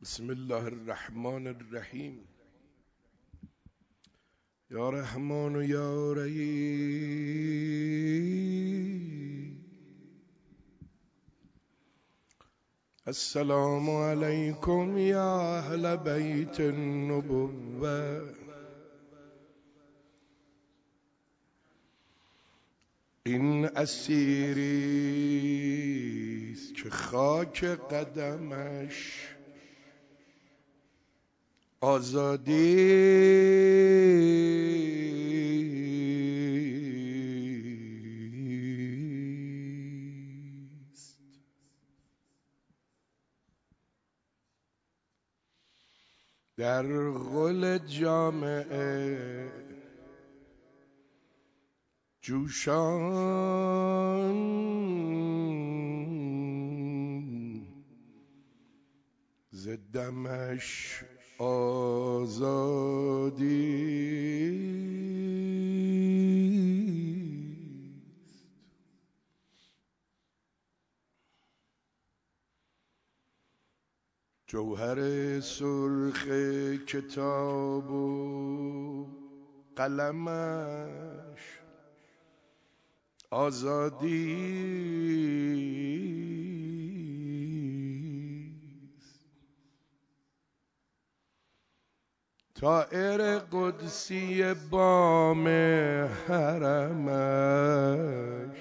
بسم الله الرحمن الرحیم. یا رحمان و یا رحیم. السلام علیکم یا اهل بیت النبوه. این اسیریست که خاک قدمش آزادی است. در غل جامعه جوشان ز دمش آزادی جوهر سرخ کتاب و قلمش آزادی طائر قدسی بام حرمش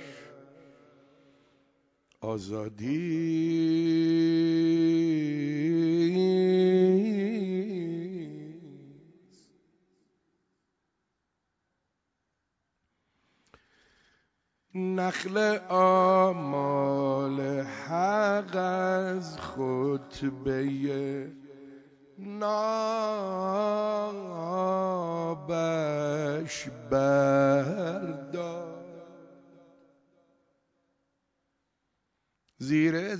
آزادی. نخل آمال حق از خطبه نابش بردار، زیر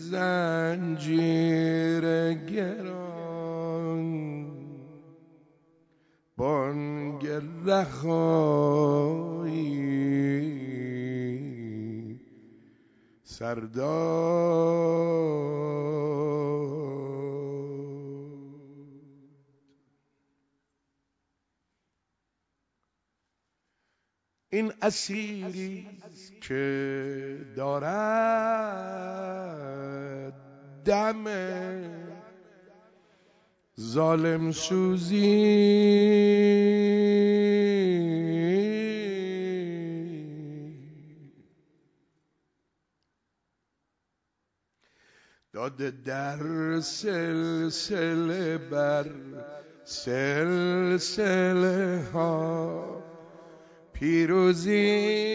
زنجیر گران بانگ رهایی سردار. این اسیری که دارد دم ظالم سوزی داده در سلسله بر سلسله ها پیروزی.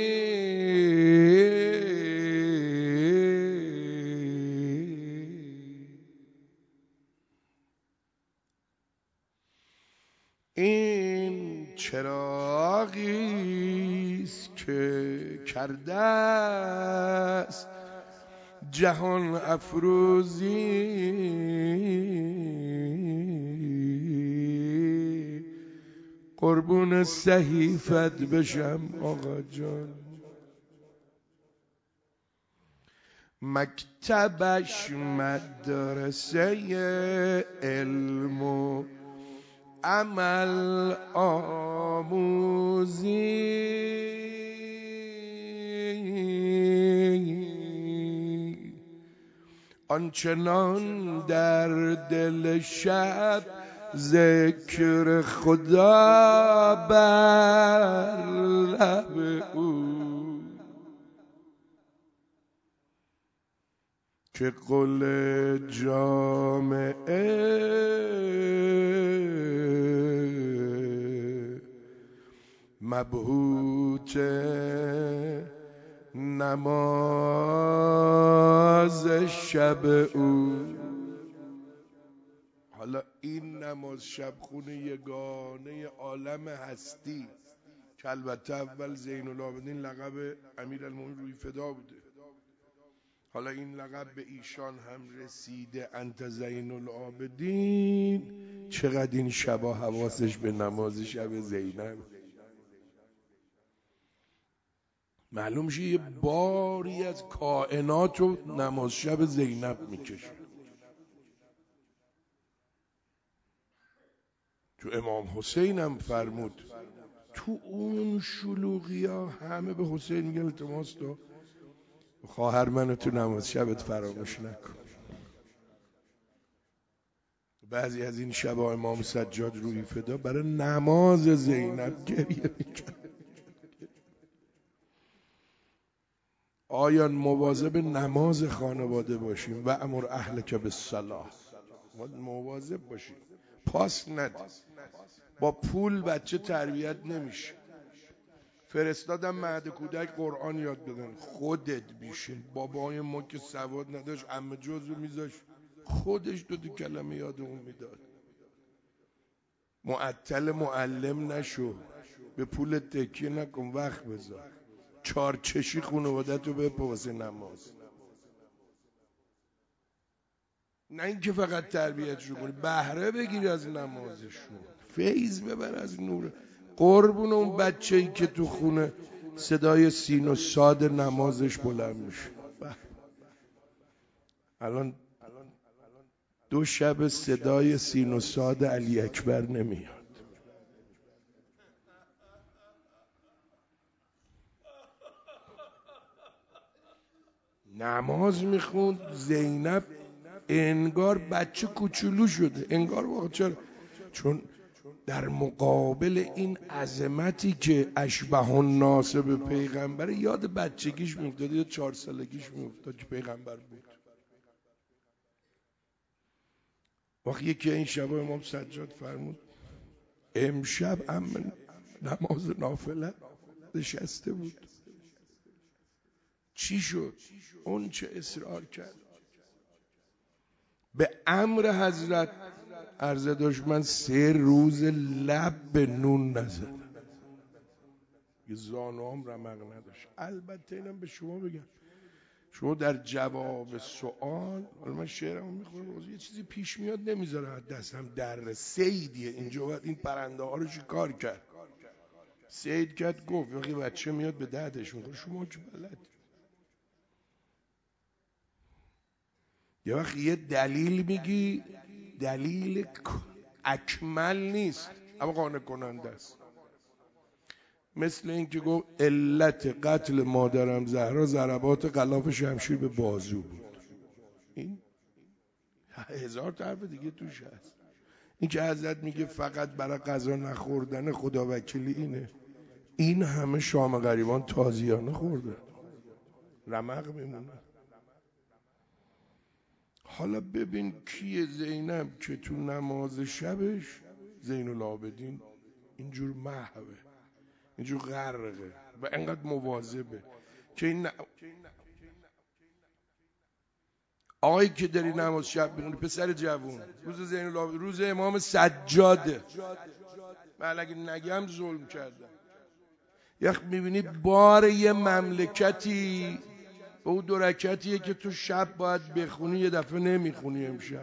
این چراغیست که کرده است جهان افروزی. قربون صحیفت بشم آقا جان، مکتبش مدرسه علم و عمل آموزی. آنچنان در دل شب ذکر خدا بر لب او که قل جامعه مبهوت نماز شب او. حالا این نماز شب خونه یگانه عالم هستی که البته اول زین العابدین لقب امیرالمومنین روی فدا بوده، حالا این لقب به ایشان هم رسیده انت زین العابدین. چقدر این شبا حواسش به نماز شب زینب. معلوم میشه یه باری از کائنات رو نماز شب زینب میکشه. تو امام حسین هم فرمود تو اون شلوغی ها همه به حسین میگن التماس تو خواهر منو تو نماز شبت فراموش نکن. بعضی از این شبا امام سجاد روی فدا برای نماز زینب گریه میکرد. آیا مواظب نماز خانواده باشیم و امر اهلک بالصلاة، مواظب باشیم، پاس ندیم. با پول بچه تربیت نمیشه. فرستادم مهد کودک قرآن یاد بدن، خودت بیشین. بابای ما که سواد نداشت عمه جزو میذاش خودش دو کلمه یاد اون میداد. معطل معلم نشو، به پول تکیه نکن، وقت بذار، چارچشی خانوادت رو بپوسه نماز. نه اینکه فقط تربیتشون کنی، بهره بگیر از نمازشون، فیض ببر از نور. قربون اون بچه‌ای که تو خونه صدای سین و صاد نمازش بلند میشه. الان 2 شب صدای سین و صاد علی اکبر نمیاد. نماز میخوند زینب انگار بچه کوچولو شده، انگار واقعا. چرا؟ چون در مقابل این عظمتی که اشبه الناس به پیغمبر، یاد بچگیش میافتاد، یا 4 سالگیش میافتاد که پیغمبر بود. وقتی یکی این شبا امام سجاد فرمود امشب هم نماز نافله نشسته بود. چی شد؟ اون چه اصرار کرد به امر حضرت. عرضه داشت من 3 روز لب به نون نزدم، یه زانوام رمق نداشت. البته اینم به شما بگم، شما در جواب سوال، حالا من شعرمو میخونم، یه چیزی پیش میاد نمیذاره دستم در سیدیه اینجا باید این پرنده ها رو شکار کرد. سید کرد گفت وقتی بچه میاد به دردش میخوره، شما چه بلد. یه وقت یه دلیل میگی، دلیل اکمل نیست اما قانع کننده است. مثل این که گفت علت قتل مادرم زهرا ضربات غلاف شمشیر به بازو بود. این 1000 حرف دیگه توش هست. این که حضرت میگه فقط برای غذا نخوردن خدا وکیلی اینه، این همه شام غریبان تازیانه خورده، رمق میمونه. حالا ببین کیه زینب که تو نماز شبش زین العابدین اینجور محوه، اینجور غرقه و انقدر مواظبه که این آقایی که داری نماز شب میخونی، پسر جوون، روز زین العابدین، روز امام سجاده، من اگه نگم ظلم کردم. یخ میبینی بار یه مملکتی به اون 2 رکعتیه که تو شب باید بخونی یه دفعه نمیخونی امشب.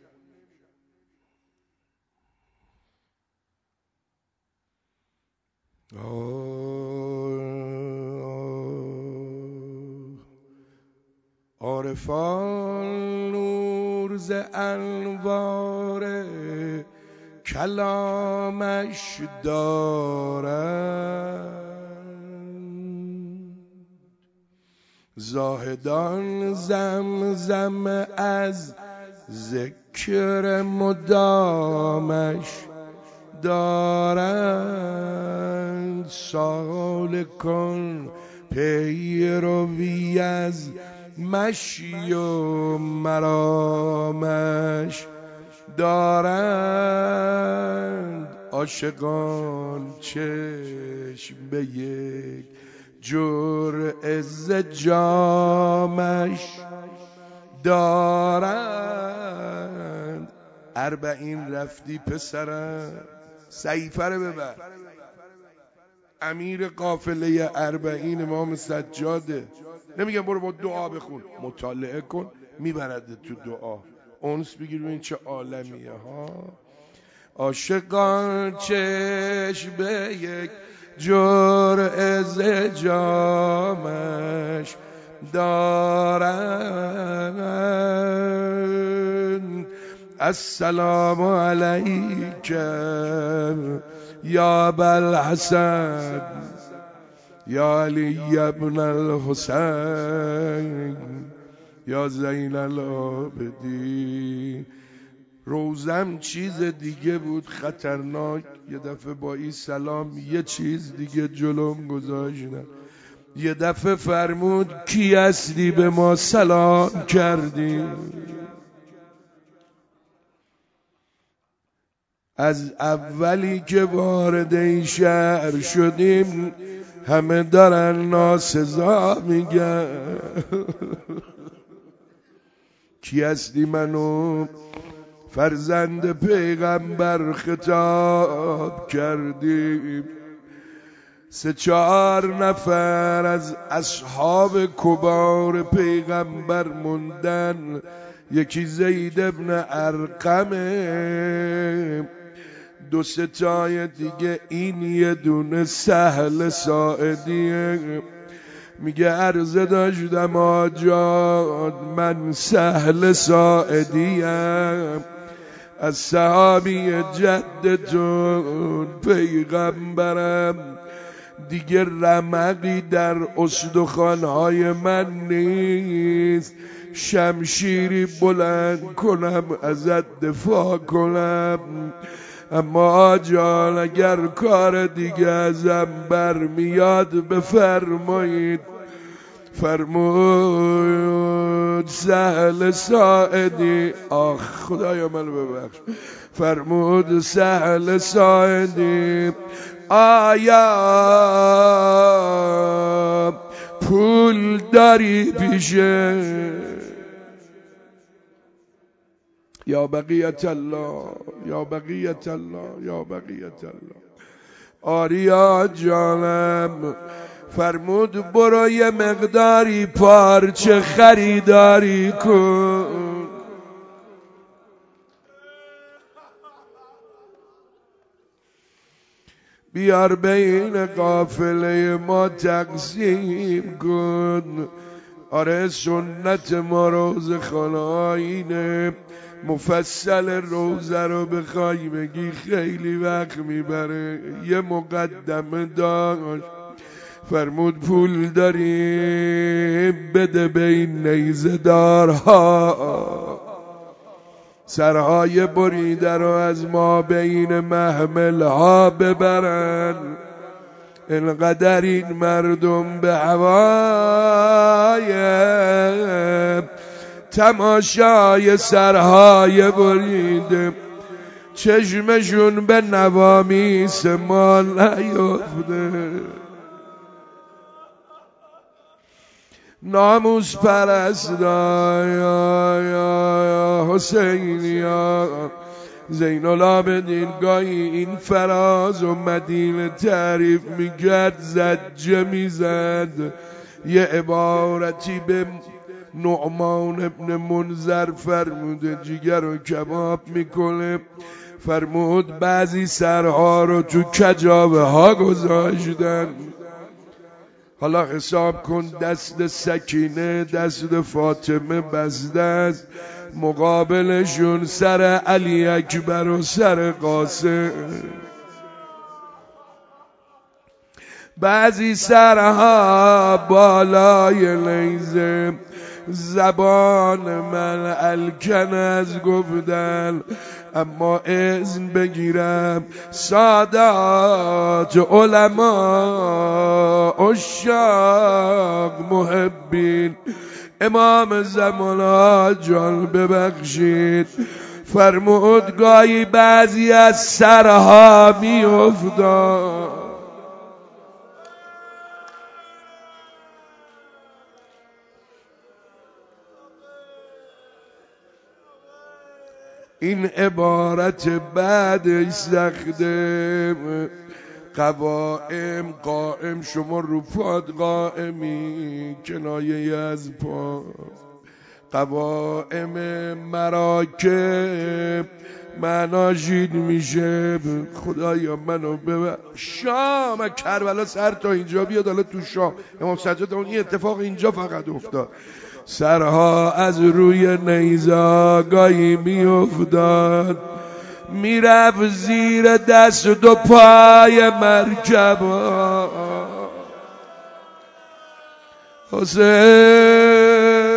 عارفان نور ز انوار کلامش دارند، زاهدان زمزم از ذکر مدامش دارند، سالکان پیروی از مشی و مرامش دارند، عاشقان چشم به یک جرعه ز جامش دارند. 40 رفتی پسرم، صحیفه رو ببر، امیر قافله 40 امام سجاده. نمیگم برو با دعا بخون، مطالعه کن، میبرد تو دعا، اونس بگیر ببین چه عالمیه ها. عاشقان چشم به یک جرعه ز جامش دارند، السلام علیک یا ابوالحسن یا علی ابن الحسین یا زین العابدین. روزم چیز دیگه بود خطرناک. یه دفعه با این سلام یه چیز دیگه جلوم گذاشتن. یه دفعه فرمود کی هستی به ما سلام کردی؟ از اولی که وارد این شهر شدیم همه دارن ناسزا میگن. کی هستی؟ منو فرزند پیغمبر خطاب کردیم. 3-4 نفر از اصحاب کبار پیغمبر موندن. یکی زید ابن ارقمه، 2-3 تای دیگه این یه دونه سهل ساعدیه. میگه عرضه داشتم آجاد من سهل ساعدیم از صحابی جدتون پیغمبرم. دیگه رمقی در استخوان‌های من نیست شمشیری بلند کنم ازت دفاع کنم. اما جان اگر کار دیگه ازم برمیاد بفرمایید. فرمود سهل ساعدی، آخ خدایا منو ببخش، فرمود سهل ساعدی آیا پول داری پیشه؟ یا بقیت الله یا بقیت الله یا بقیت الله. آریا جانم. فرمود برو یه مقداری پارچه خریداری کن. بیار بین قافله ما تقسیم کن. آره سنت ما روزه خانه اینه. مفصل روزه رو بخوای بگی خیلی وقت میبره. یه مقدمه داشت. فرمود پول داری بده به این نیزه دارها. سرهای بریده رو از ما بین محملها ببرن. اینقدر این مردم به هوای تماشای سرهای بریده چشمشون به نوامیس ما نیفته. ناموس پرستا یا حسینیا زین العابدین گاهی این فراز و مدینه تعریف میکرد زجه میزد. یه عبارتی به نعمان ابن منذر فرموده جگر و کباب میکنه. فرمود بعضی سرها رو تو کجاوه ها گذاشتن. حالا حساب کن دست سکینه دست فاطمه بسته است، مقابلشون سر علی اکبر و سر قاسم. بعضی سرها بالای نیزه زبان من الکن از گفتن. اما اذن بگیرم سادات علما عشاق محبین امام زمان جان ببخشید. فرمود گاهی بعضی از سرها می افتاد. این عبارت بعدش سخته. قوائم قائم شما رفات قائمی کنایه از پا. قوائم مراکب مناجید میشه. خدایا منو ببر. شام کربلا سر تا اینجا بیاد. حالا تو شام امام سجاد اون این اتفاق اینجا فقط افتاد. سرها از روی نیزاگاهی می افتاد، میرفت زیر دست دو پای مرکب. حسین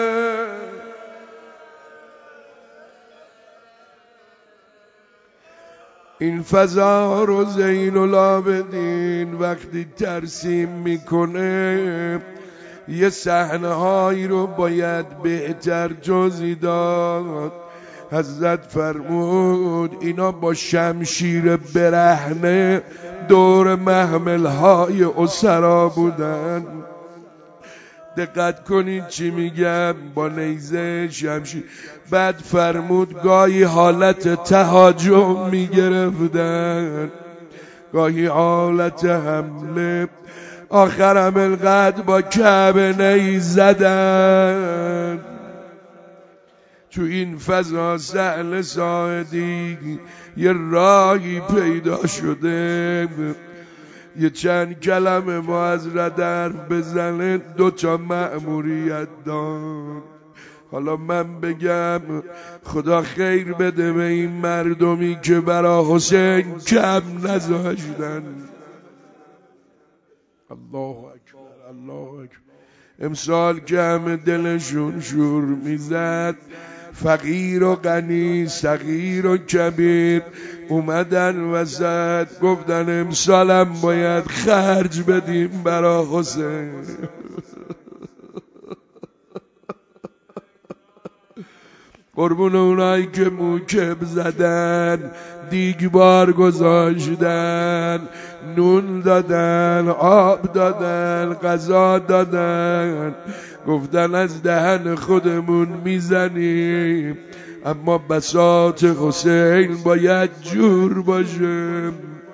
این فضا رو زین العابدین وقتی ترسیم میکنه یه صحنه هایی رو باید بهتر توضیح داد. حضرت فرمود اینا با شمشیر برهنه دور محمل های اسرا بودن. دقت کنید چی میگم، با نیزه شمشیر. بعد فرمود گاهی حالت تهاجم میگرفتن، گاهی حالت حمله. آخرم القدر با کعبه نیز زدن. تو این فضا سهل ساعدی یه راهی پیدا شده، یه چند کلمه با حضرت حرف بزنه، 2 مأموریت داد. حالا من بگم خدا خیر بده به این مردمی که برا حسین کم نذاشتن. الله اکبر، الله اکبر. امسال که همه دلشون شور میزد، فقیر و غنی، صغیر و کبیر اومدن وسط، گفتن امسالم باید خرج بدیم برا حسین. قربون اونایی که موکب زدن، دیگبار گذاشتن، نون دادن، آب دادن، غذا دادن، گفتن از دهن خودمون میزنیم اما بساط حسین باید جور باشه.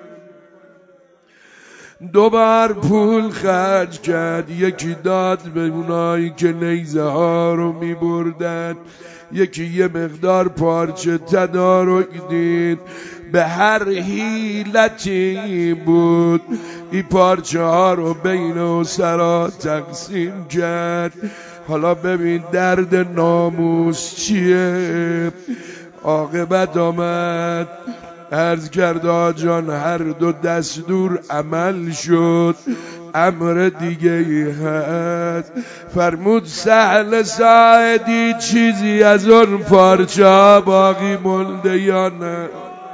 2 بار پول خرج کرد، یکی داد به اونایی که نیزه ها رو می بردن، یکی یه مقدار پارچه تدارک دید. به هر حیلتی بود این پارچه ها رو بین اسرا تقسیم کرد. حالا ببین درد ناموس چیه. عاقبت آمد، عرض کرد آجان هر 2 دستور عمل شد، امر دیگه ای هست. فرمود سهل ساعدی چیزی از اون پارچه باقی مونده یا نه؟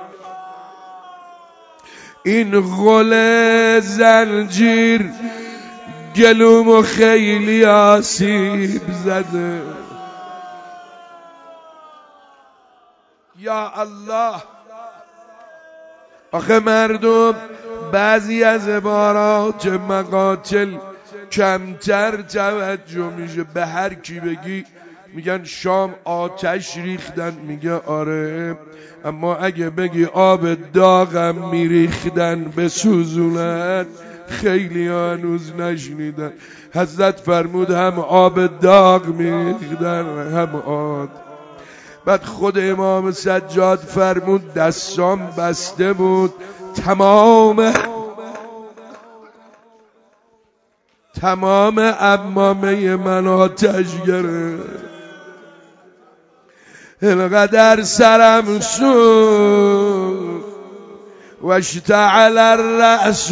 این غل زنجیر گلومو خیلی آسیب زده. یا الله، آخه مردم بعضی از عبارات مقاتل کمتر توجه میشه. به هر کی بگی میگن شام آتش ریختن، میگه آره، اما اگه بگی آب داغم میریختن به سوزونن، خیلی هنوز نشنیدن. حضرت فرمود هم آب داغ میریختن هم آب. بعد خود امام سجاد فرمود دستام بسته بود، تمام عمامه من آتش گرفت. اینقدر سرم سوخت و اشتعل الرأس.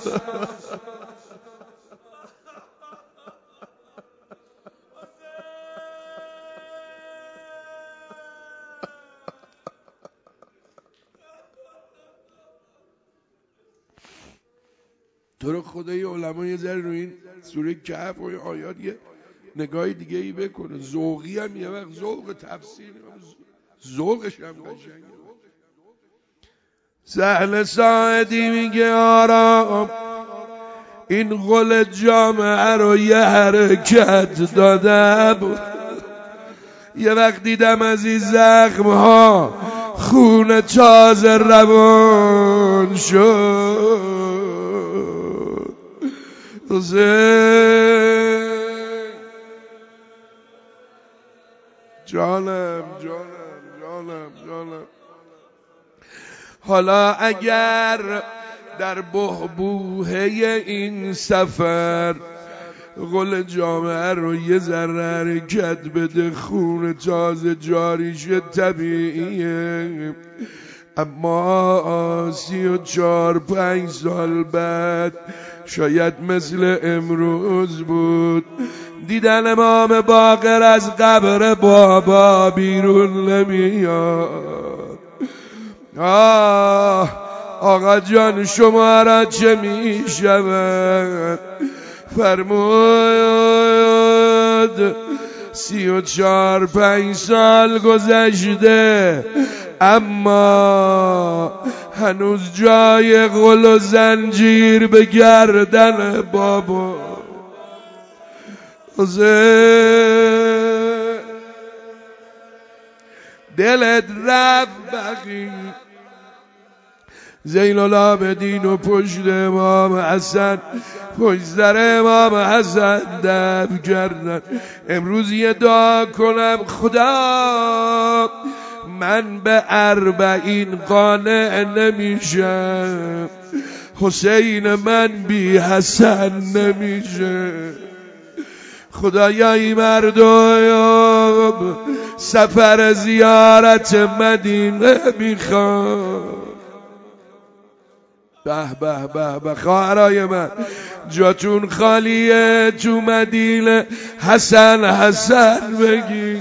تو رو خدای علما یه ذره رو این سوره کهف و آیات یه نگاه دیگه ای بکنه. ذوقی هم یه وقت ذوق تفسیر، ذوقش هم قشنگه. سهل ساعدی میگه آرام، این غل جامعه رو یه حرکت دادم. یه وقت دیدم از این زخم ها خون تازه روان شد. جانم حالا اگر در بحبوحه این سفر قل جامعه رو یه ذره حرکت بده، خون تازه جاریش طبیعیه. اما 34-35 سال بعد شاید مثل امروز بود دیدن امام باقر از قبر بابا بیرون نمیاد. آقا جان شما را چه می شود؟ فرمود 34-35 سال گذشته، اما هنوز جای غل و زنجیر به گردن بابا. دلت رفت بقی زین العابدین و پشت امام حسن، پشت سر امام حسن دب کردن. امروز یه دعا کنم، خدا من به 40 قانع نمیشم، حسین من بی حسن نمیشه. خدایا مردم سفر زیارت مدینه میخواد. به به به به خواهرای من، جاتون خالیه تو مدینه، حسن حسن بگی.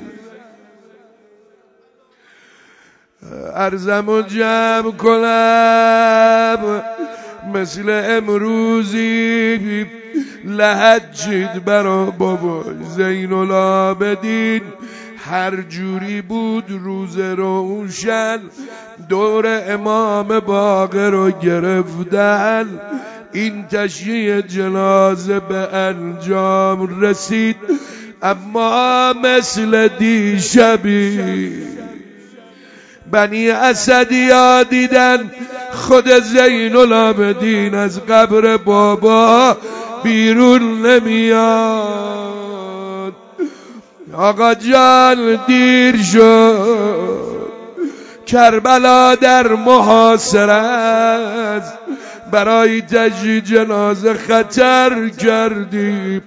عرضمو جمع کنم مثل امروزی لحجید برا بابا زین العابدین. هر جوری بود روز روشن دور امام باقر رو گرفتن. این تشییع جنازه به انجام رسید، اما مثل دیشبی بنی اسدیا دیدن خود زین العابدین از قبر بابا بیرون نمیاد. آقا جان دیر شد، کربلا در محاصره است، برای تشییع جنازه خطر کردی.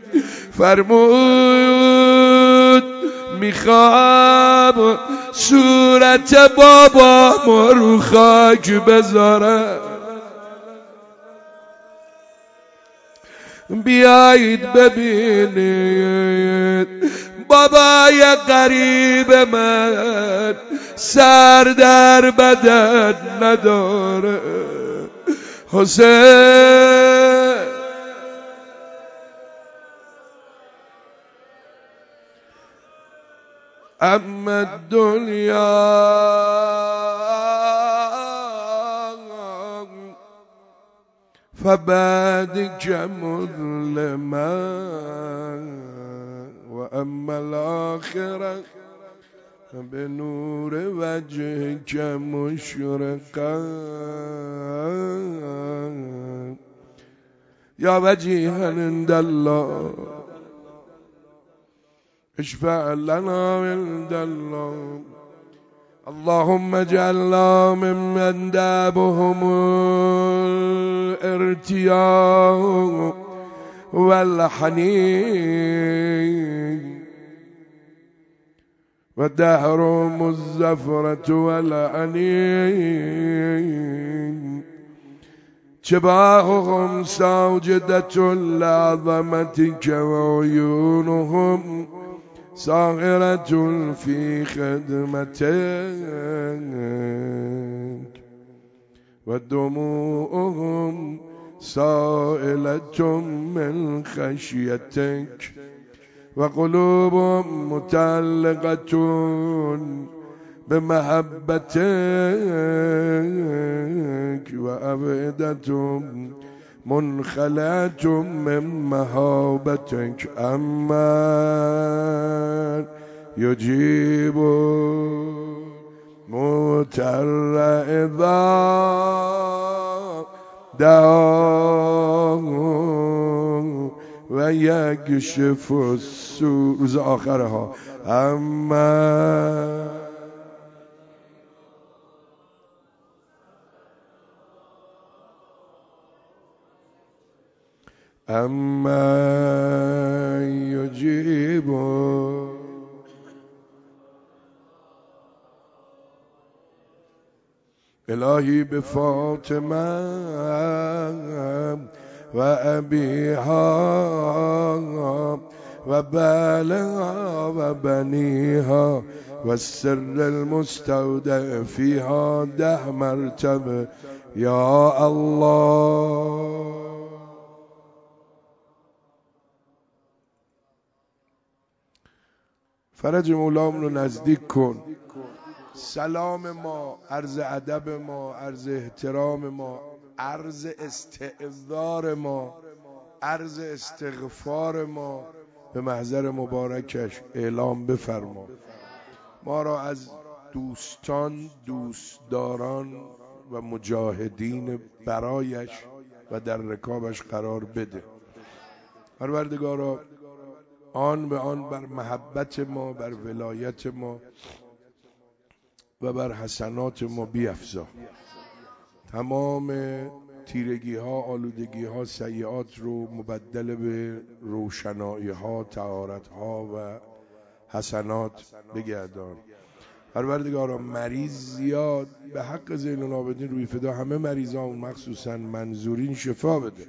فرمود میخوام صورت بابا ما رو خاک بذارم، بیایید ببینید بابای قریب من سر در بدن نداره. حسین اما الدنیا فبعدك مظلما واما الاخره بنور وجهك مشرقا يا وجيها عند الله اشفع لنا عند الله. اللهم اجعلنا ممن دابهم الارتياح والحنين ودهرهم الزفرة والأنين جباههم ساجدة لعظمتك وعيونهم ساغرة في خدمتك ودموعهم سائلة من خشيتك وقلوبهم متعلقة بمحبتك وأفئدتهم منخلعة من مهابتك. أما يجيب مضطر إذا دعاه ويكشف السوء. روز آخرها اما یجیب الهی به فاطمه و ابیها و بالها و بنیها و سر المستودع فیها 10 مرتبه یا الله. فرج مولامون رو نزدیک کن. سلام ما، عرض ادب ما، عرض احترام ما، عرض استعذار ما، عرض استغفار ما به محضر مبارکش اعلام بفرما. ما را از دوستان، دوستداران و مجاهدین برایش و در رکابش قرار بده. پروردگارا آن به آن بر محبت ما، بر ولایت ما و بر حسنات ما بیفزا. تمام تیرگی ها، آلودگی ها، سیئات رو مبدل به روشنایی ها، طهارت ها و حسنات بگردان. پروردگارا مریض زیاد به حق زین العابدین روی فدا همه مریضان مخصوصا منظورین شفا بده.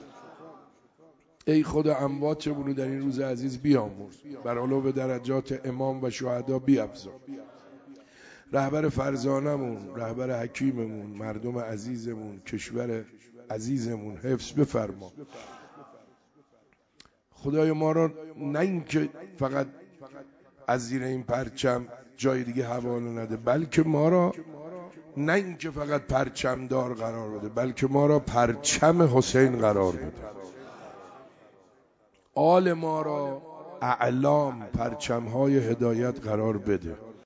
ای خدا امواتمون رو در این روز عزیز بیامرز، بر علو درجات امام و شهدا بیفزا. رهبر فرزانمون، رهبر حکیممون، مردم عزیزمون، کشور عزیزمون حفظ بفرما. خدای ما را نه اینکه فقط از زیر این پرچم جای دیگه حواله نده، بلکه ما را نه اینکه فقط پرچم دار قرار بده، بلکه ما را پرچم حسین قرار بده. آل ما را اعلام، پرچم های هدایت قرار بده.